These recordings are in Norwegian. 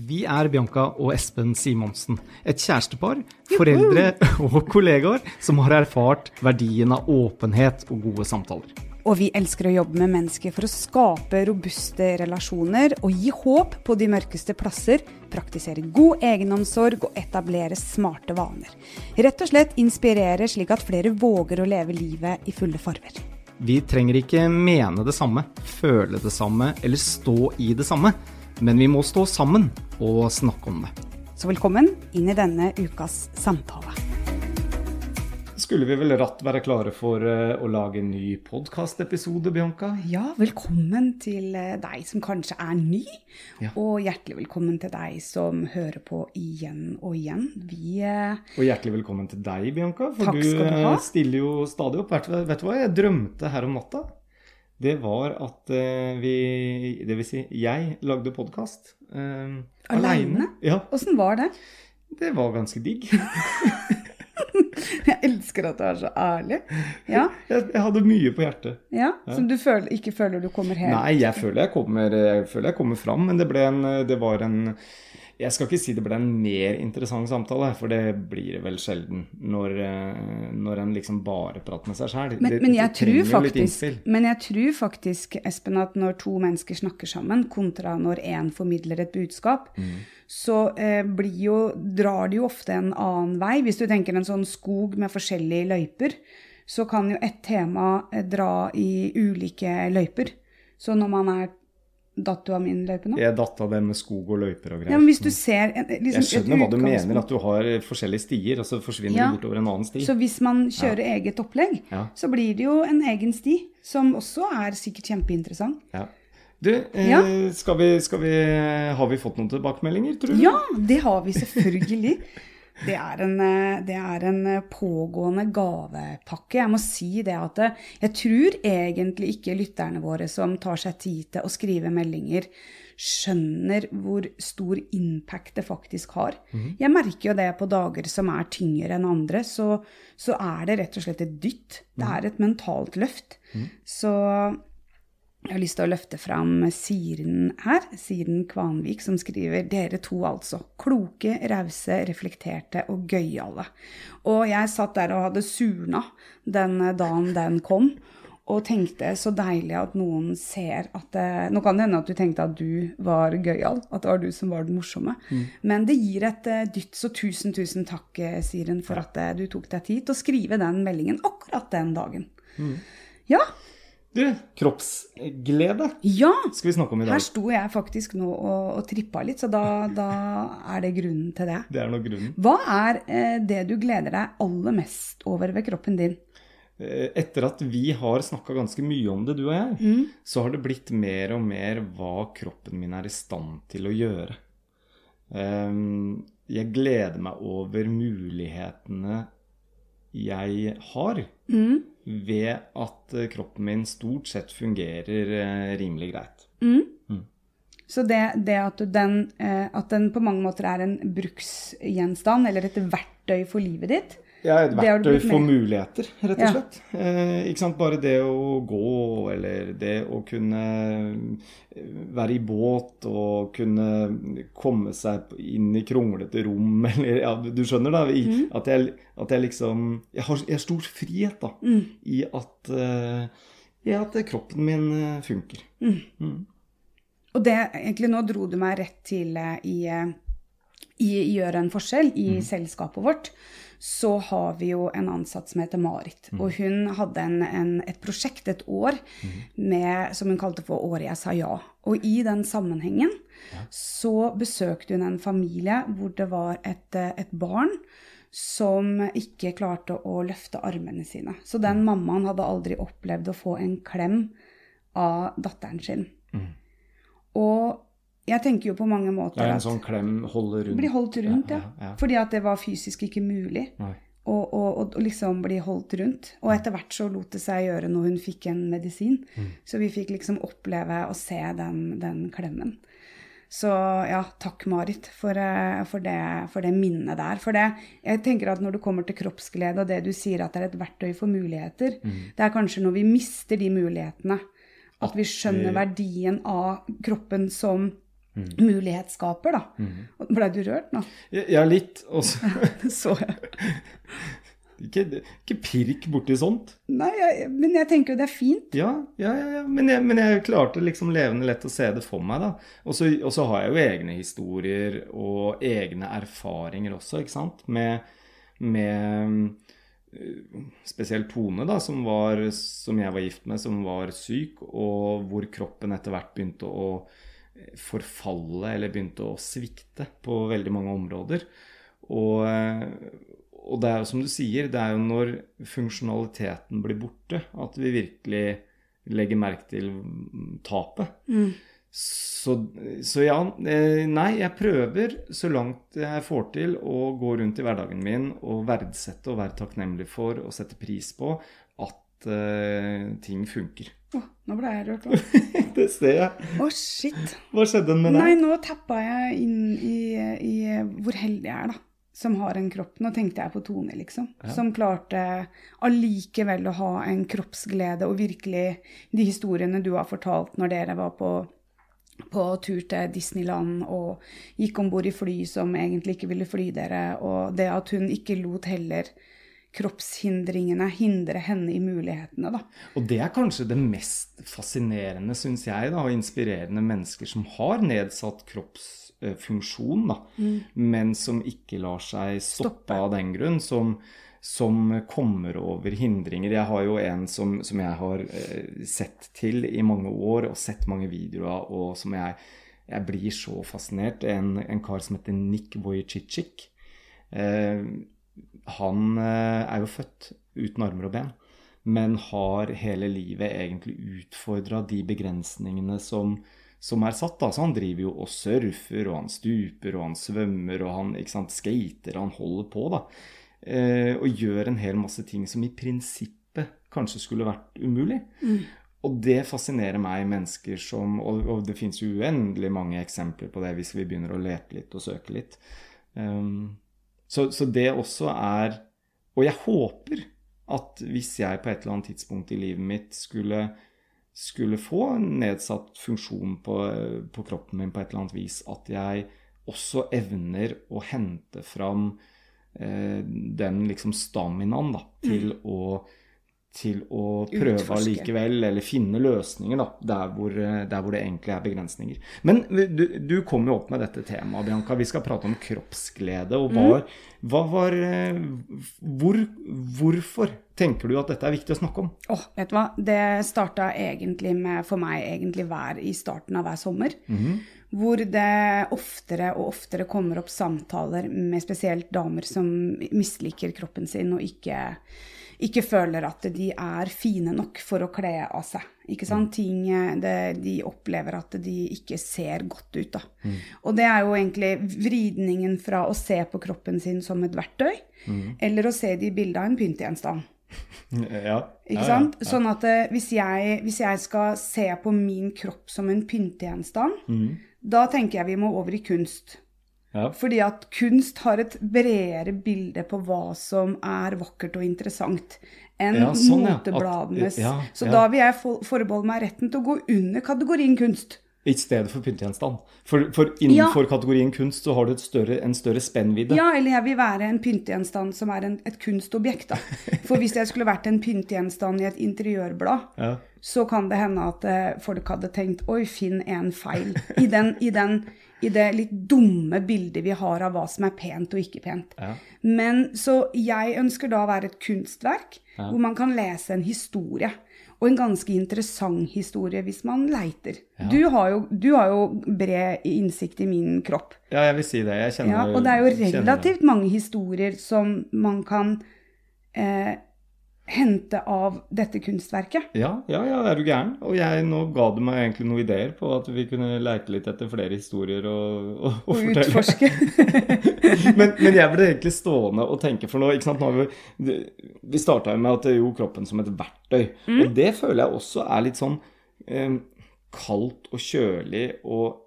Vi Bianca og Espen Simonsen, et kjærestepar, foreldre og kollegaer som har erfart verdien av åpenhet og gode samtaler. Og vi elsker å jobbe med mennesker for å skape robuste relasjoner og gi håp på de mørkeste plasser, praktisere god egenomsorg og etablere smarte vaner. Rett og slett inspirere slik at flere våger å leve livet i fulle farver. Vi trenger ikke mene det samme, føle det samme eller stå i det samme, men vi må stå sammen og snakke om det. Så velkommen inn i denne ukas samtale. Skulle vi vel rett være klare for å lage en ny podcast-episode, Bianca? Ja, velkommen til deg som kanskje er ny, og hjertelig velkommen til deg som hører på igjen og igjen. Og hjertelig velkommen til deg, Bianca, for Takk skal du ha. Stiller jo stadig opp. Vet du hva jeg drømte her om natta? Det var at det vil si, jeg lagde podcast alene. Ja. Hvordan var det? Det var ganske digg. Jeg elsker at du er så ærlig. Ja. Jeg hadde mye på hjertet. Ja, som du ikke føler du kommer helt... Nei, jeg føler jeg kommer fram, men jeg skal ikke si det ble en mer interessant samtale, for det blir det vel sjelden når en liksom bare prater med seg selv. Men jeg tror faktisk, Espen, at når to mennesker snakker sammen, kontra når en formidler et budskap, så drar det jo ofte en annen vei. Hvis du tenker en sånn skog med forskjellige løyper, så kan jo et tema dra i ulike løyper. Så når man datt du av min løype nå? Jeg datt av det med skog og løyper og greier. Ja, men hvis du ser... jeg skjønner hva du mener, at du har forskjellige stier, og så forsvinner du bortover en annen sti. Så hvis man kjører eget opplegg, så blir det jo en egen sti, som også sikkert kjempeinteressant. Ja. Du, har vi fått noen tilbakemeldinger, tror du? Ja, det har vi selvfølgelig. Det er en pågående gavepakke. Jeg må si det at jeg tror egentlig ikke lytterne våre som tar seg tid til å skrive meldinger skjønner hvor stor impact det faktisk har. Jeg merker jo det på dager som tyngre enn andre, så det rett og slett et dytt. Det et mentalt løft. Så... jeg har lyst til å løfte fram Siren her, Siren Kvanvik, som skriver, dere to altså, kloke, rause, reflekterte og gøyale. Og jeg satt der og hadde surna den dagen den kom, og tenkte så deilig at noen ser at nå kan det hende at du tenkte at du var gøyal, at det var du som var den morsomme. Men det gir et dytt, så tusen takk, Siren, for at du tok deg tid til å skrive den meldingen akkurat den dagen. Ja. Du, kroppsglede skal vi snakke om i dag. Her sto jeg faktisk nå og trippet litt, så da det grunnen til det. Det nok grunnen. Hva det du gleder deg aller mest over ved kroppen din? Etter at vi har snakket ganske mye om det, du og jeg, så har det blitt mer og mer hva kroppen min i stand til å gjøre. Jeg gleder meg over mulighetene jeg har, ved at kroppen min stort sett fungerer rimelig greit. Så det at den på mange måter en bruksgjenstand, eller et verktøy for livet ditt? Ja, et verktøy for muligheter, rett og slett. Ikke sant? Bare det å gå, eller det å kunne være i båt, og kunne komme seg inn i kronglete rom, eller, du skjønner da, at jeg liksom, jeg har stor frihet da, i at kroppen min funker. Og det, egentlig nå dro du meg rett til i gjøre en forskjell i selskapet vårt, så har vi jo en ansatt som heter Marit, og hun hadde et prosjekt et år som hun kalte for Året jeg sa ja. Og i den sammenhengen så besøkte hun en familie hvor det var et barn som ikke klarte å løfte armene sine. Så den mammaen hadde aldri opplevd å få en klem av datteren sin. Og jeg tenker jo på mange måter en sånn klem holder rundt. Bli holdt rundt, ja. Fordi at det var fysisk ikke mulig å liksom bli holdt rundt. Og etter hvert så lot det seg gjøre når hun fikk en medisin. Så vi fikk liksom oppleve å se den klemmen. Så ja, takk Marit for det minnet der. For jeg tenker at når du kommer til kroppsglede, og det du sier at det et verktøy for muligheter, det kanskje når vi mister de mulighetene, at vi skjønner verdien av kroppen som mulighetsskaper da. Ble du rørt nå? Ja, litt. Også. Så jeg. Ikke pirk borti sånt. Nei, men jeg tenker jo det fint. Ja. Men jeg klarte liksom levende lett å se det for meg da. Og så har jeg jo egne historier og egne erfaringer også, ikke sant? Med spesielt Tone da, som jeg var gift med, som var syk, og hvor kroppen etter hvert begynte å forfalle, eller begynte å svikte på veldig mange områder. Og det er jo som du sier, det er jo når funksjonaliteten blir borte, at vi virkelig legger merke til tapet. Så ja, nei, jeg prøver så langt jeg får til å gå rundt i hverdagen min og verdsette og være takknemlig for og sette pris på at ting funker. Nå ble jeg rørt da. Det ser jeg. Shit. Hva skjedde med deg? Nei, nå tappet jeg inn i hvor heldig jeg da. Som har en kropp. Nå tenkte jeg på Tone, liksom. Ja. Som klarte allikevel å ha en kroppsglede, og virkelig de historiene du har fortalt når dere var på tur til Disneyland, og gikk ombord i fly som egentlig ikke ville fly dere, og det at hun ikke lot heller kroppshindringene hindre henne i mulighetene, da. Og det er kanskje det mest fascinerende, synes jeg, da, og inspirerende mennesker som har nedsatt kroppsfunksjon, da, men som ikke lar seg stoppe av den grunn, som kommer over hindringer. Jeg har jo en som jeg har sett til i mange år, og sett mange videoer av, og som jeg blir så fascinert. En kar som heter Nick Vujicic. Han er jo født uten armer og ben, men har hele livet egentlig utfordret de begrensningene som er satt. Da. Så han driver jo og surfer, og han stuper, og han svømmer, og han skater, og han holder på da. Og gjør en hel masse ting som i prinsippet kanskje skulle vært umulig. Og det fascinerer meg, mennesker som, og det finnes jo uendelig mange eksempler på det hvis vi begynner å lete litt og søke litt. Så det også og jeg håper at hvis jeg på et eller annet tidspunkt i livet mitt skulle få en nedsatt funksjon på kroppen min på et eller annet vis, at jeg også evner å hente fram den liksom staminaen da, til å prøve allikevel, eller finne løsninger da, der hvor det egentlig er begrensninger. Men du kom jo opp med dette temaet, Bianca. Vi skal prate om kroppsglede, og hvorfor tenker du at dette er viktig å snakke om? Vet du hva? Det startet egentlig med, for meg, i starten av hver sommer. Hvor det oftere og oftere kommer opp samtaler med spesielt damer som misliker kroppen sin og ikke føler at de er fine nok for å kle av seg. Ikke sant? De opplever at de ikke ser godt ut da. Og det er jo egentlig vridningen fra å se på kroppen sin som et verktøy, eller å se de i bildet av en pyntegjenstand. Ikke sant? Sånn at hvis jeg skal se på min kropp som en pyntegjenstand, da tenker jeg vi må over i kunst. Fordi at kunst har et bredere bilde på hva som er vakkert og interessant enn motebladene. Så da vil jeg forbeholde meg retten til å gå under kategorien kunst. I stedet for pyntegjenstand. For innenfor kategorien kunst så har du en større spennvidde. Ja, eller jeg vil være en pyntegjenstand som er et kunstobjekt da. For hvis jeg skulle vært en pyntegjenstand i et interiørblad, så kan det hende at folk hadde tenkt, oi, finn en feil i det litt dumme bildet vi har av hva som er pent og ikke pent. Men så jeg ønsker da å være et kunstverk, hvor man kan lese en historie. Og en ganske interessant historie hvis man leiter. Du har jo bred innsikt i min kropp. Ja, jeg vil si det. Jeg kjenner og det er jo relativt mange historier som man kan hente av dette kunstverket. Ja, er du gæren? Og nå ga du meg egentlig noen ideer på at vi kunne leke litt etter flere historier og fortelle. Utforske. men jeg ble egentlig stående og tenke, for nå, ikke sant, vi startet jo med at det er jo kroppen som et verktøy, og det føler jeg også er litt sånn kaldt og kjølig og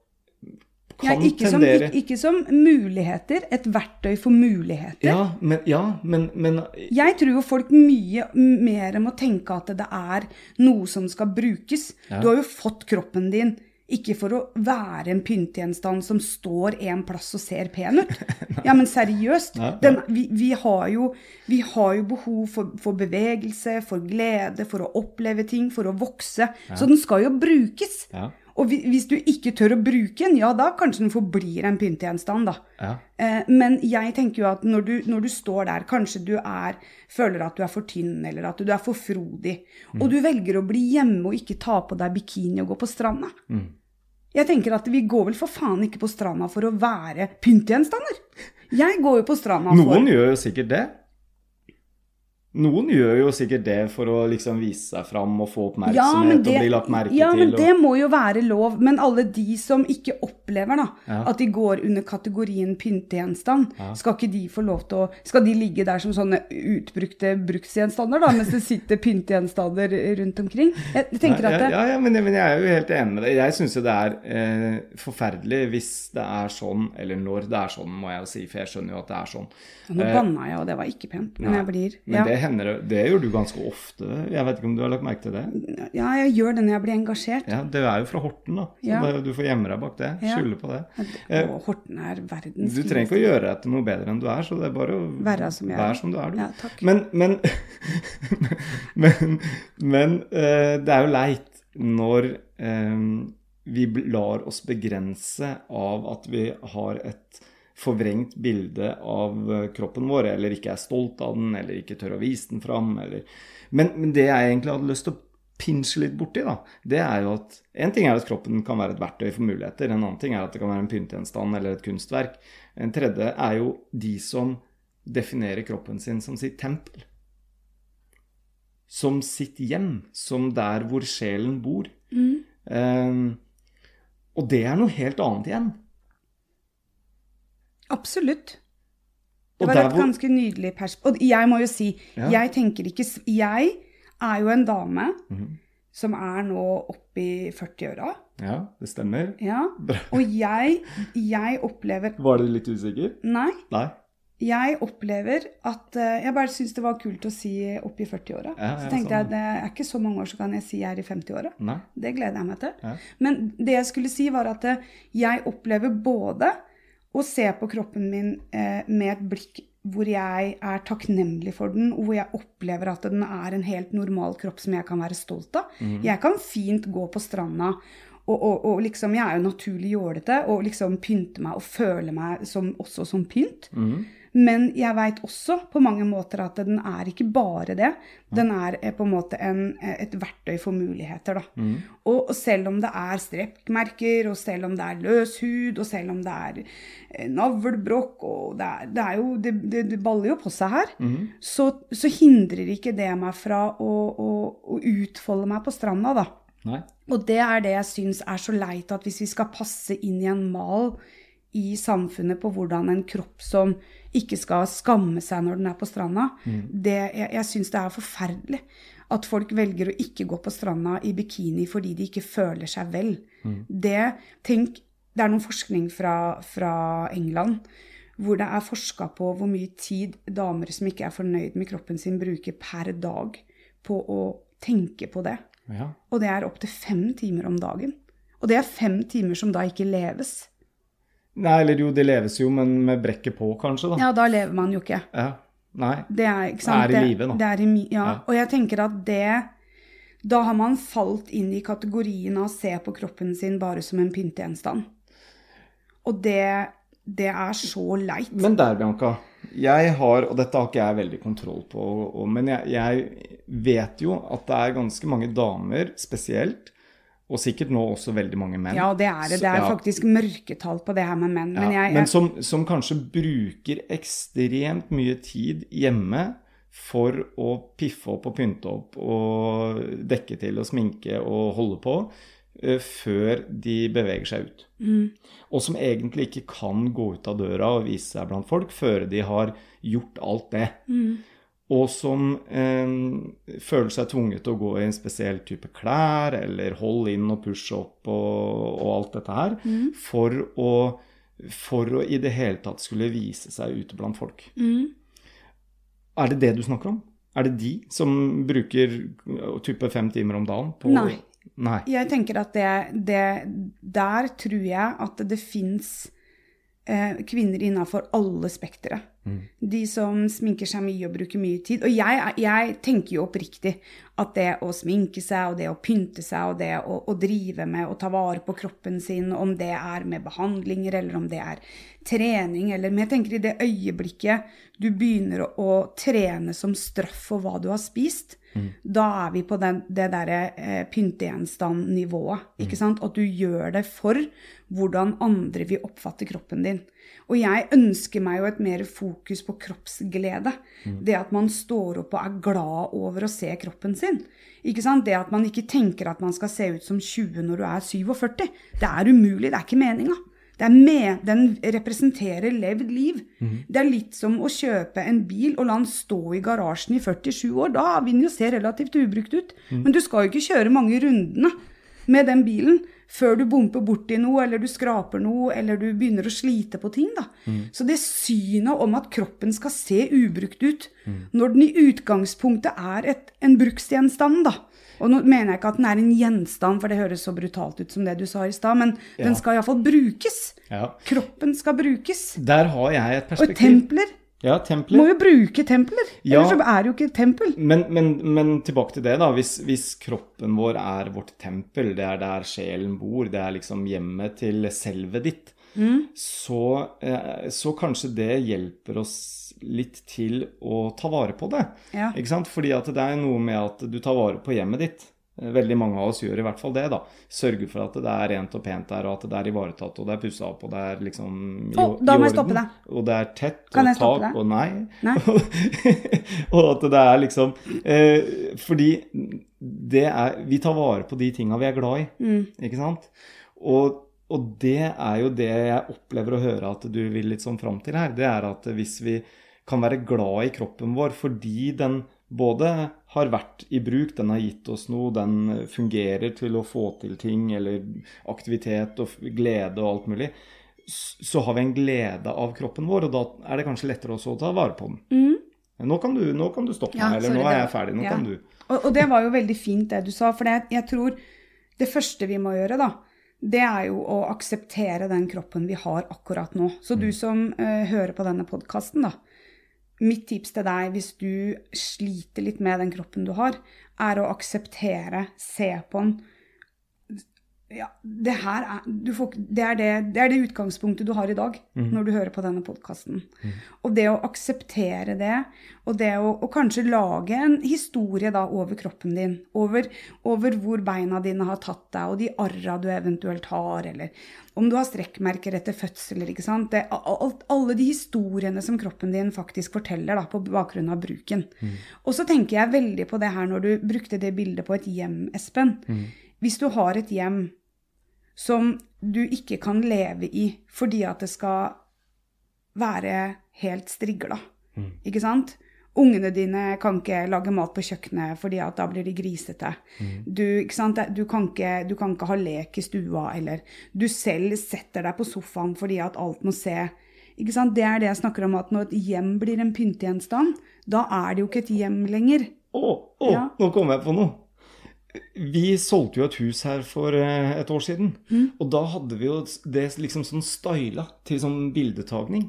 ikke som muligheter, et verktøy for muligheter. Men jeg tror jo folk mye mer må tenke at det er noe som skal brukes. Du har jo fått kroppen din Ikke for å være en pyntegjenstand som står en plass og ser pen ut. Ja, men seriøst. Vi har jo behov for bevegelse, for glede, for å oppleve ting, for å vokse. Så den skal jo brukes. Ja. Og hvis du ikke tør å bruke den, ja, da kanskje den forblir en pyntegjenstand, da. Ja. Men jeg tenker jo at når du står der, kanskje du føler at du for tynn, eller at du for frodig, og du velger å bli hjemme og ikke ta på deg bikini og gå på stranda. Jeg tenker at vi går vel for faen ikke på stranda for å være pyntegjenstander. Jeg går jo på stranda for... Noen gjør jo sikkert det. Noen gjør jo sikkert det for å liksom vise seg fram og få oppmerksomhet og bli lagt merke til. Ja, men det må jo være lov. Men alle de som ikke opplever at de går under kategorien pyntegjenstand, skal ikke de få lov til å... Skal de ligge der som sånne utbrukte bruksgjenstander da, mens det sitter pyntegjenstander rundt omkring? Jeg tenker at det... Ja, men jeg er jo helt enig med det. Jeg synes jo det forferdelig hvis det sånn, eller når det sånn, må jeg jo si, for jeg skjønner jo at det sånn. Nå banna jeg, og det var ikke pent, men jeg blir... Men det gjør du ganske ofte. Jeg vet ikke om du har lagt merke til det? Ja, jeg gjør det når jeg blir engasjert. Ja, det jo fra Horten da. Så du får gjemme deg bak det. Skylde på det. Og Horten verdens... Du trenger ikke å gjøre deg til noe bedre enn du så det bare å være som du du. Ja, takk. Men det jo leit når vi lar oss begrense av at vi har et forvrengt bilde av kroppen vår, eller ikke stolt av den, eller ikke tør å vise den fram. Men det jeg egentlig hadde lyst til å pinsje litt borti, da, det jo at en ting at kroppen kan være et verktøy for muligheter, en annen ting at det kan være en pyntegjenstand eller et kunstverk. En tredje jo de som definerer kroppen sin som sitt tempel. Som sitt hjem, som der hvor sjelen bor. Og det noe helt annet igjen. Absolutt. Det var et ganske nydelig perspektiv. Og jeg må jo si, jeg tenker ikke... Jeg jo en dame som nå oppe i 40-åra. Ja, det stemmer. Ja, og jeg opplever... Var det litt usikker? Nei. Nei. Jeg opplever at... Jeg bare synes det var kult å si oppe i 40-åra. Så tenkte jeg, det ikke så mange år så kan jeg si jeg i 50-åra. Nei. Det gleder jeg meg til. Ja. Men det jeg skulle si var at jeg opplever både... å se på kroppen min med et blikk hvor jeg takknemlig for den, og hvor jeg opplever at den en helt normal kropp som jeg kan være stolt av. Jeg kan fint gå på stranda, og liksom, jeg jo naturlig jålete, og liksom pynte meg og føle meg også som pynt. Men jeg vet også på mange måter at den ikke bare det. Den på en måte et verktøy for muligheter. Da. Og selv om det strekkmerker, og selv om det løs hud, og selv om det navlebrokk, og det baller jo på seg her, så hindrer ikke det meg fra å utfolde meg på stranda. Da. Nei. Og det det jeg synes så leit, at hvis vi skal passe inn i en mal i samfunnet på hvordan en kropp som ikke skal skamme seg når den på stranda, jeg synes det forferdelig at folk velger å ikke gå på stranda i bikini fordi de ikke føler seg vel. Det noen forskning fra England, hvor det forsket på hvor mye tid damer som ikke fornøyd med kroppen sin bruker per dag på å tenke på det. Ja. Og det opp til 5 timer om dagen. Og det 5 timer som da ikke leves. Nei, eller jo, det leves jo, men med brekket på, kanskje, da. Ja, da lever man jo ikke. Ja, nei. Det ikke sant? Det i livet, da. Ja, og jeg tenker at da har man falt inn i kategorien av å se på kroppen sin bare som en pyntegjenstand. Og det så leit. Men der, Bianca, jeg har, og dette har ikke jeg veldig kontroll på, men jeg vet jo at det ganske mange damer spesielt, og sikkert nå også veldig mange menn. Ja, det det faktisk mørketall på det her med menn. Men, som kanskje bruker ekstremt mye tid hjemme for å piffe opp og pynte opp og dekke til og sminke og holde på før de beveger seg ut. Og som egentlig ikke kan gå ut av døra og vise seg blant folk før de har gjort alt det. Og som føler seg tvunget til å gå i en spesiell type klær, eller holde inn og pushe opp og alt dette her, for å i det hele tatt skulle vise seg ute blant folk. Det det du snakker om? Det de som bruker type 5 timer om dagen på... Nei, Nei. Jeg tenker at der tror jeg at det finnes kvinner innenfor alle spektere. De som sminker seg mye og bruker mye tid. Og jeg tenker jo oppriktig at det å sminke seg, og det å pynte seg, og det å drive med å ta vare på kroppen sin, om det med behandlinger, eller om det trening, men jeg tenker i det øyeblikket du begynner å trene som straff for hva du har spist, da vi på det der pyntegjenstand-nivået, ikke sant? At du gjør det for hvordan andre vil oppfatte kroppen din. Og jeg ønsker meg jo et mer fokus på kroppsglede. Det at man står opp og glad over å se kroppen sin. Ikke sant? Det at man ikke tenker at man skal se ut som 20 når du 47. Det umulig, det ikke meningen. Den representerer levd liv. Det litt som å kjøpe en bil og la den stå i garasjen i 47 år. Da vil den jo se relativt ubrukt ut. Men du skal jo ikke kjøre mange rundene med den bilen før du bomper bort i noe, eller du skraper noe, eller du begynner å slite på ting. Da. Så det synet om at kroppen skal se ubrukt ut, når den i utgangspunktet en bruksgjenstand, da. Og nå mener jeg ikke at den en gjenstand, for det høres så brutalt ut som det du sa i sted, men den skal i hvert fall brukes. Ja. Kroppen skal brukes. Der har jeg et perspektiv. Og templer. Ja, templer. Må jo bruke templer, ellers så det jo ikke et tempel. Men tilbake til det da, hvis kroppen vår vårt tempel, det der sjelen bor, det liksom hjemmet til selvet ditt, så kanskje det hjelper oss litt til å ta vare på det. Ja. Ikke sant? Fordi at det noe med at du tar vare på hjemmet ditt. Veldig mange av oss gjør i hvert fall det da. Sørger for at det rent og pent der, og at det ivaretatt, og det pusset opp, og det liksom da må jeg stoppe det. Og det tett, kan og jeg stoppe tak, det? Og nei. Og at det liksom fordi vi tar vare på de tingene vi glad i, ikke sant? Og det jo det jeg opplever å høre at du vil litt sånn frem til her, det at hvis vi kan være glad i kroppen vår, fordi den både har vært i bruk, den har gitt oss noe, den fungerer til å få til ting, eller aktivitet og glede og alt mulig, så har vi en glede av kroppen vår, og da det kanskje lettere også å ta vare på den. Nå kan du stoppe meg, eller nå jeg ferdig, nå kan du. Og det var jo veldig fint det du sa, for jeg tror det første vi må gjøre da, det jo å akseptere den kroppen vi har akkurat nå. Så du som hører på denne podcasten da, mitt tips til deg, hvis du sliter litt med den kroppen du har, å akseptere, se på den. Ja, det det utgangspunktet du har i dag, når du hører på denne podcasten. Og det å akseptere det, og det å kanskje lage en historie da over kroppen din, over hvor beina dine har tatt deg, og de arra du eventuelt har, eller om du har strekkmerker etter fødsler, ikke sant? Alle de historiene som kroppen din faktisk forteller da, på bakgrunn av bruken. Og så tenker jeg veldig på det her når du brukte det bildet på et hjem, Espen. Hvis du har et hjem som du ikke kan leve i fordi at det skal være helt strigla, ikke sant? Ungene dine kan ikke lage mat på kjøkkenet fordi at da blir de grisete. Ikke sant? Du kan ikke ha lek i stua, eller du selv setter deg på sofaen fordi at alt må se. Ikke sant? Det det jeg snakker om, at når et hjem blir en pyntegjenstand, da det jo ikke et hjem lenger. Ja. Nå kom jeg på noe. Vi solgte jo et hus her for et år siden, og da hadde vi jo det liksom sånn styla til sånn bildetagning.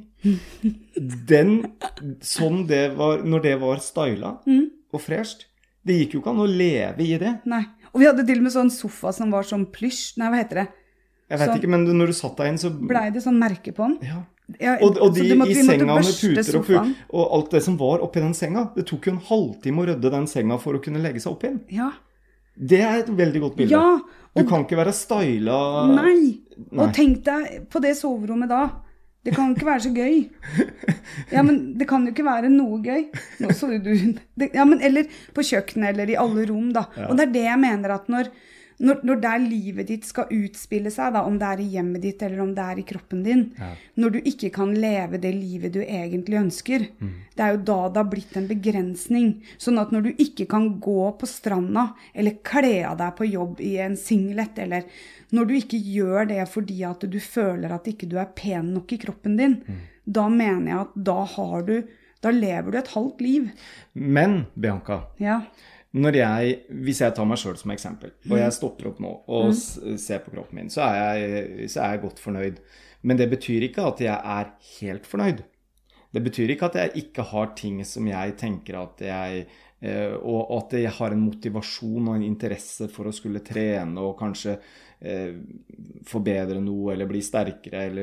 Sånn det var, når det var styla og fresht, det gikk jo ikke an å leve i det. Nei, og vi hadde til og med sånn sofa som var sånn plysj, nei, hva heter det? Jeg vet ikke, men når du satt deg inn så ble det sånn merke på den. Ja. Og de i senga med puter og alt det som var oppi den senga, det tok jo en halvtime å rydde den senga for å kunne legge seg opp inn. Ja. Det et veldig godt bilde. Ja, du kan ikke være styla. Nei, og tenk deg på det soverommet da. Det kan ikke være så gøy. Ja, men det kan jo ikke være noe gøy. Nå så du ja, men eller på kjøkkenet, eller i alle rom da. Ja. Og det det jeg mener at når der livet ditt skal utspille seg, da, om det i hjemmet ditt eller om det i kroppen din, når du ikke kan leve det livet du egentlig ønsker, det jo da det har blitt en begrensning. Sånn at når du ikke kan gå på stranda, eller kle av deg på jobb i en singlet, eller når du ikke gjør det fordi at du føler at ikke du pen nok i kroppen din, da mener jeg at da lever du et halvt liv. Men, Bianca, Hvis jeg tar meg selv som eksempel, og jeg stopper opp nå og ser på kroppen min, så er jeg godt fornøyd. Men det betyr ikke at jeg er helt fornøyd. Det betyr ikke at jeg ikke har ting som jeg tenker at og at jeg har en motivasjon og en interesse for å skulle trene og kanskje forbedre noe eller bli sterkere.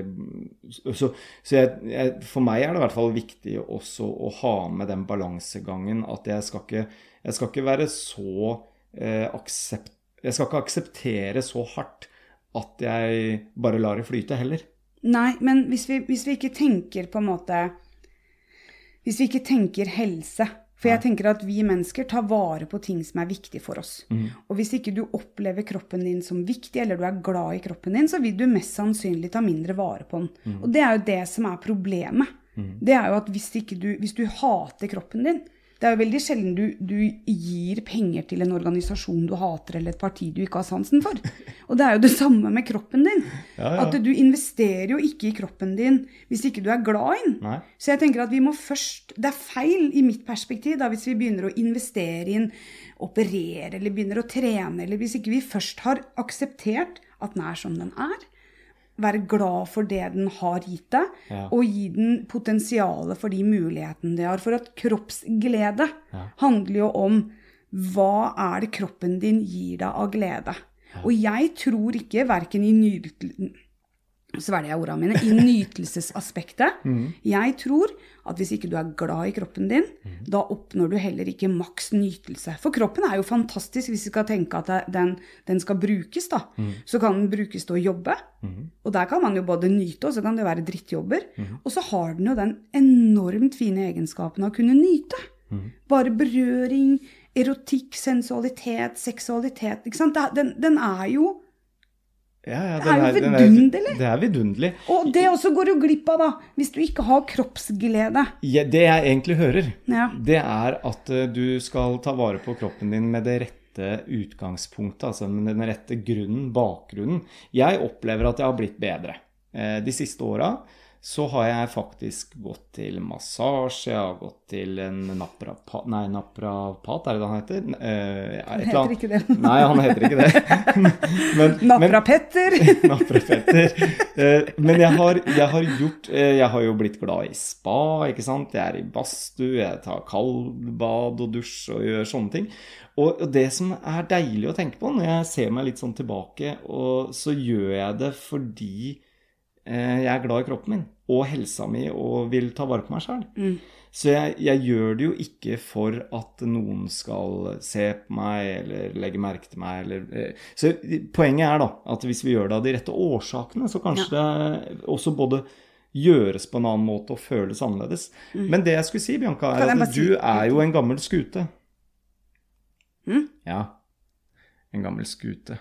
For meg er det i hvert fall viktig også å ha med den balansegangen at jeg skal ikke være så jeg skal ikke akseptere så hardt at jeg bare lar det flyte heller. Nei, men hvis vi ikke tenker på en måte, hvis vi ikke tenker helse, for jeg tenker at vi mennesker tar vare på ting som er viktig for oss. Og hvis ikke du opplever kroppen din som viktig, eller du er glad i kroppen din, så vil du mest sannsynlig ta mindre vare på den. Og det er jo det som er problemet. Det er jo at hvis du hater kroppen din, det er jo veldig sjelden du gir penger til en organisasjon du hater, eller et parti du ikke har sansen for. Og det er jo det samme med kroppen din. At du investerer jo ikke i kroppen din hvis ikke du er glad i den. Nei. Så jeg tenker at vi må først, det er feil i mitt perspektiv da, hvis vi begynner å investere i en operere, eller begynner å trene, eller hvis ikke vi først har akseptert at den er som den er, være glad for det den har gitt deg, og gi den potensialet for de mulighetene det har. For at kroppsglede handler jo om hva er det kroppen din gir deg av glede. Og jeg tror ikke, hverken i nytelsesaspektet, jeg tror at hvis ikke du er glad i kroppen din, da oppnår du heller ikke maks nytelse. For kroppen er jo fantastisk hvis vi skal tenke at den skal brukes da. Så kan den brukes til å jobbe, og der kan man jo både nyte, og så kan det være drittjobber. Og så har den jo den enormt fine egenskapen av å kunne nyte. Bare berøring, erotikk, sensualitet, seksualitet, ikke sant? Den er jo det er jo vidunderlig. Det er vidunderlig. Og det også går jo glipp av da, hvis du ikke har kroppsglede. Ja, det jeg egentlig hører, Ja. det er at du skal ta vare på kroppen din med det rette utgangspunktet, altså med den rette bakgrunnen. Jeg opplever at jeg har blitt bedre. De siste årene så har jeg faktisk gått til massasje, jeg har gått til en naprapat, er det det han heter? Han heter ikke det. Nei, han heter ikke det. Naprapetter. Naprapetter. Men jeg har jo blitt glad i spa, ikke sant? Jeg er i badstue, jeg tar kaldbad og dusj og gjør sånne ting. Og det som er deilig å tenke på når jeg ser meg litt sånn tilbake, og så gjør jeg det fordi jeg er glad i kroppen min og helsa mi og vil ta vare på meg selv. Så jeg gjør det jo ikke for at noen skal se på meg eller legge merke til meg. Så poenget er da at hvis vi gjør det av de rette årsakene, så kanskje det også både gjøres på en annen måte og føles annerledes. Men det jeg skulle si, Bianca, er at du er jo en gammel skute. Ja, en gammel skute.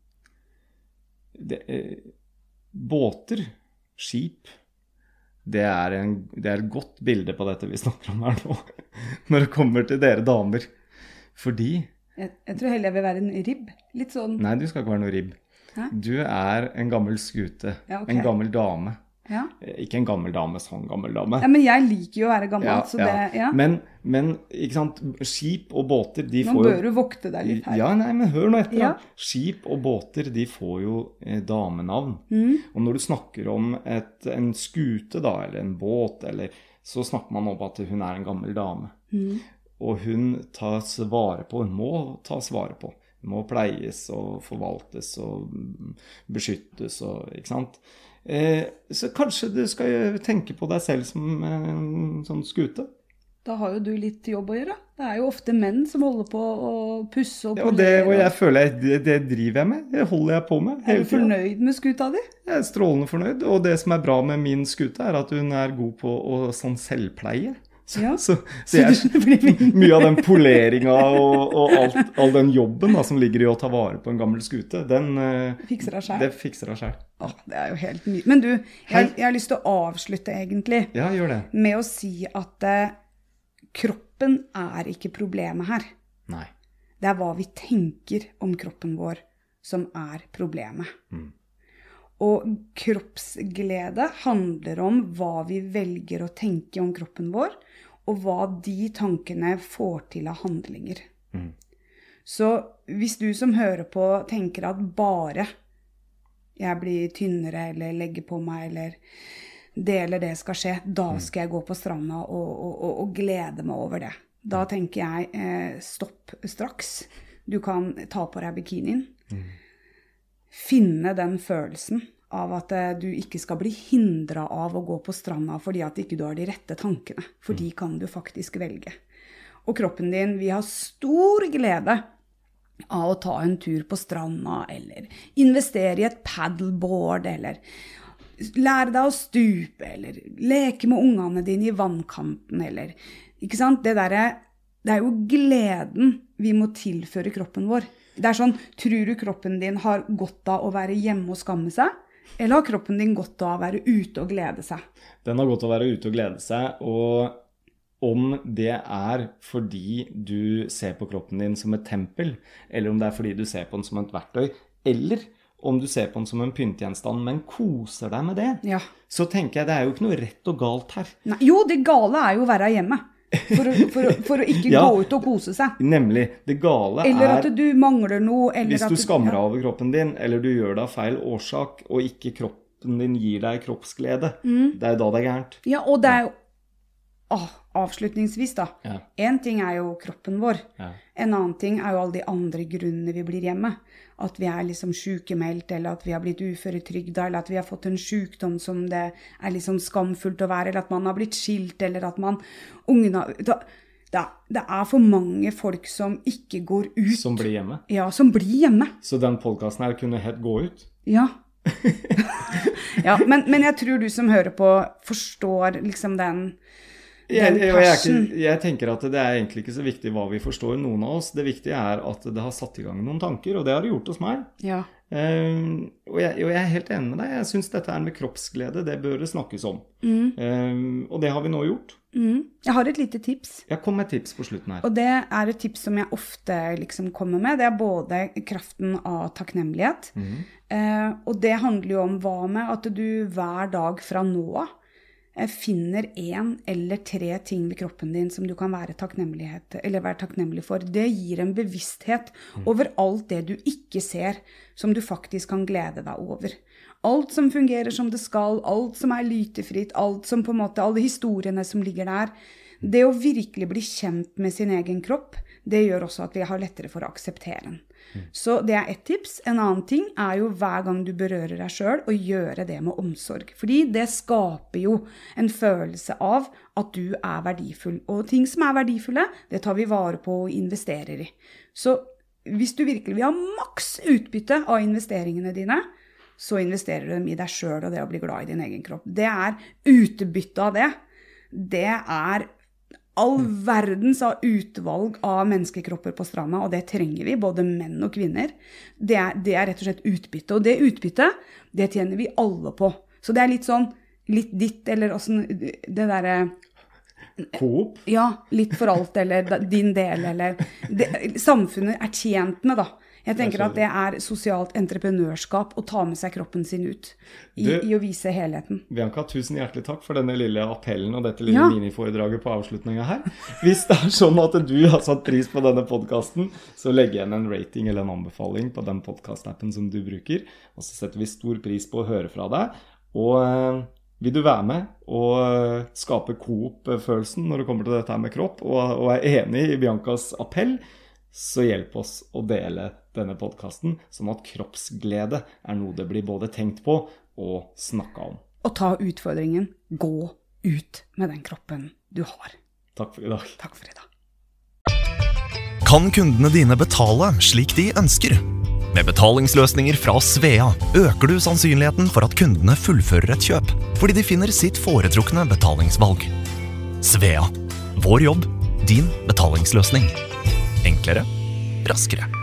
Båter, skip, det er et godt bilde på dette vi snakker om her nå, når det kommer til dere damer. Fordi jeg tror heller jeg vil være en ribb, litt sånn. Nei, du skal ikke være noe ribb. Hæ? Du er en gammel skute, Ja, ok. en gammel dame. Ja. Ikke en gammel dame, sånn gammel dame. Ja, men jeg liker jo å være gammel, så det, ja. Men, ikke sant, skip og båter, de Nå får bør du vokte deg litt her. Ja, nei, men hør nå etter. Ja. Skip og båter, de får jo damenavn. Og når du snakker om en skute da, eller en båt, så snakker man om at hun er en gammel dame. Og hun tas vare på, hun må tas vare på. Hun må pleies og forvaltes og beskyttes, og, ikke sant? Så kanskje du skal tenke på deg selv som en sånn skute. Da har jo du litt jobb å gjøre. Det er jo ofte menn som holder på å pusse og Ja, polere. og jeg føler det driver jeg med. Det holder jeg på med Er hele du tiden. fornøyd med skuta di? Jeg er strålende fornøyd. Og det som er bra med min skute er at hun er god på sånn selvpleie. Ja. Så mye av den poleringen og all den jobben da, som ligger i å ta vare på en gammel skute, den Fikser deg selv. Det fikser deg selv. Det er jo helt mye. Men du, jeg har lyst til å avslutte egentlig Ja, gjør det. med å si at kroppen er ikke problemet her. Nei. Det er hva vi tenker om kroppen vår som er problemet. Og kroppsglede handler om hva vi velger å tenke om kroppen vår, og hva de tankene får til av handlinger. Så hvis du som hører på tenker at bare jeg blir tynnere eller legger på meg eller det eller det skal skje, da skal jeg gå på stranda og glede meg over det. Da tenker jeg, stopp straks. Du kan ta på deg bikinien. Finne den følelsen av at du ikke skal bli hindret av å gå på stranda fordi at ikke du har de rette tankene. For de kan du faktisk velge. Og kroppen din, vi har stor glede av å ta en tur på stranda, eller investere i et paddleboard, eller lære deg å stupe, eller leke med ungene dine i vannkanten, eller, ikke sant? Det er jo gleden vi må tilføre kroppen vår. Det sånn, tror du kroppen din har godt av å være hjemme og skamme seg? Eller har kroppen din godt av å være ute og glede seg? Den har godt av å være ute og glede seg, og om det fordi du ser på kroppen din som et tempel, eller om det fordi du ser på den som et verktøy, eller om du ser på den som en pyntgjenstand, men koser deg med det, ja. Så tenker jeg det jo ikke noe rett og galt her. Nei, jo, det gale jo å være hjemme. For å ikke ja, gå ut og kose seg. Nemlig, det gale eller at du mangler noe. Eller hvis du skammer deg over kroppen din, eller du gjør det av feil årsak, og ikke kroppen din gir deg kroppsglede, det jo da det gærent. Ja, og det jo avslutningsvis da. Ja. En ting jo kroppen vår. Ja. En annen ting jo alle de andre grunnene vi blir hjemme. At vi liksom sykemeldt, eller at vi har blitt uføretrygda, eller at vi har fått en sykdom som det liksom skamfullt å være, eller at man har blitt skilt, eller at man det for mange folk som ikke går ut. Som blir hjemme? Ja, som blir hjemme. Så den podcasten her kunne helt gå ut? Ja. Ja, men jeg tror du som hører på forstår liksom den jeg tenker at det egentlig ikke så viktig hva vi forstår noen av oss. Det viktige at det har satt i gang noen tanker, og det har det gjort hos meg. Ja. Og jeg helt enig med deg. Jeg synes dette med kroppsglede, det bør det snakkes om. Og det har vi nå gjort. Jeg har et lite tips. Jeg kom med et tips på slutten her. Og det et tips som jeg ofte liksom kommer med. Det både kraften av takknemlighet. Og det handler jo om hva med at du hver dag fra nå av finner 1 eller 3 ting ved kroppen din som du kan være takknemlig for. Det gir en bevissthet over alt det du ikke ser, som du faktisk kan glede deg over. Alt som fungerer som det skal, alt som lytefritt, alt som på en måte, alle historiene som ligger der. Det å virkelig bli kjent med sin egen kropp, det gjør også at vi har lettere for å akseptere den. Så det et tips. En annen ting jo hver gang du berører deg selv, å gjøre det med omsorg. Fordi det skaper jo en følelse av at du verdifull. Og ting som verdifulle, det tar vi vare på og investerer i. Så hvis du virkelig vil ha maks utbytte av investeringene dine, så investerer du dem i deg selv og det å bli glad i din egen kropp. Det utbytte av det. Det all verdens av utvalg av menneskekropper på stranda, og det trenger vi, både menn og kvinner. Det rett og slett utbytte, og det utbyttet, det tjener vi alle på. Så det litt sånn, litt ditt, eller også det Coop? Ja, litt for alt, eller din del, eller samfunnet tjent med, da. Jeg tenker at det sosialt entreprenørskap å ta med seg kroppen sin ut i å vise helheten. Bianca, tusen hjertelig takk for denne lille appellen og dette lille miniforedraget på avslutningen her. Hvis det sånn at du har satt pris på denne podcasten, så legg igjen en rating eller en anbefaling på den podcast-appen som du bruker, og så setter vi stor pris på å høre fra deg. Og vil du være med og skape Coop-følelsen når det kommer til dette med kropp, og enig i Biancas appell, så hjelp oss å dele denne podcasten, sånn at kroppsglede noe det blir både tenkt på og snakket om. Og ta utfordringen, gå ut med den kroppen du har. Takk for i dag. Takk for i dag. Kan kundene dine betale slik de ønsker? Med betalingsløsninger fra Svea øker du sannsynligheten for at kundene fullfører et kjøp, fordi de finner sitt foretrukne betalingsvalg. Svea. Vår jobb, din betalingsløsning. Enklere, raskere.